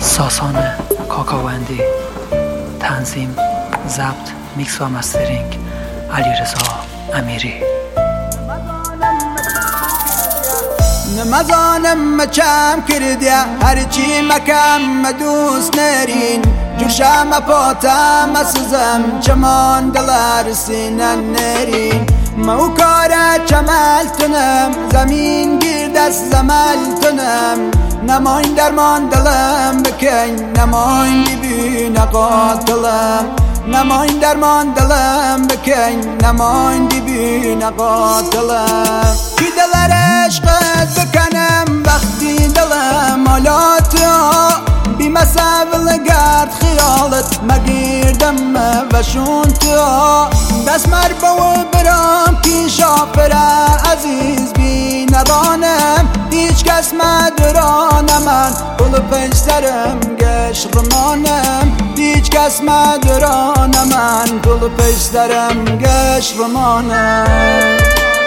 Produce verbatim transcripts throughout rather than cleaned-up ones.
ساسان کاکاوندی، تنظیم، ضبط، میکس و مسترینگ علیرضا امیری. نمازانم چم کردیا هرچی مکم دوست نرین جوشم پاتم مسزم چمان دلار سینن نرین مو کار چمل تنم زمین گیر دست زمل تنم نماین درمان دلم بکن نماین دیبین قاتلم نماین درمان دلم بکن نماین دیبین قاتلم کی دلر عشقت بکنم وقتی دلم آلاتو بی مساول گرد خیالت مگیردم و شونتو دست مربو برام کی شافره عزیز بی ندانم هیچ کس مدران من بلو پیش سرم گش رمانم هیچ کس مدران من بلو پیش سرم گش رمانم.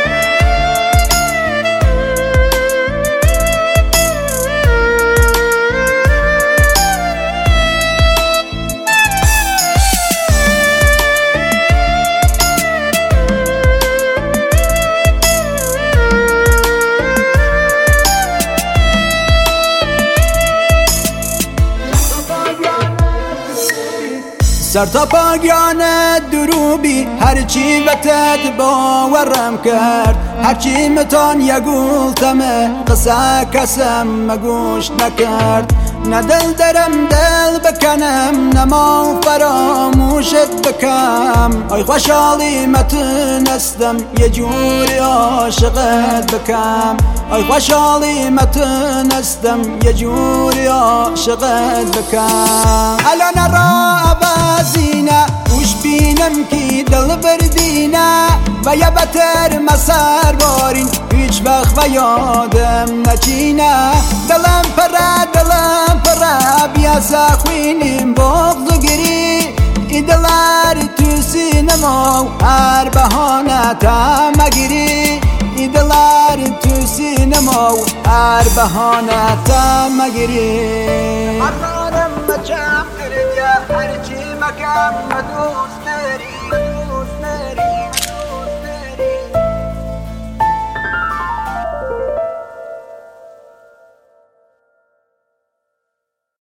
سر تا پایان دروبی هرچی وتد باورم کرد هرچی متان یگولتمه قصه کسم مگوش نکرد نه دل درم دل بکنم نما فراموشت بکم آی خوشحالی متونستم یه جوری عاشقت بکم آی خوشحالی متونستم یه جوری عاشقت بکم الان را عوضینه وش بینم کی دل بردینه و یا بتر مسر بارین هیچ وقت و یادم نچینه دلم پره دلم پره بیا سخوینیم بغض گری ای دلار تو سینما هر بهانه تا مگیری ای دلار تو سینما هر بهانه تا مگیری هر رانم مچم کردیا هرچی مکم دوست داری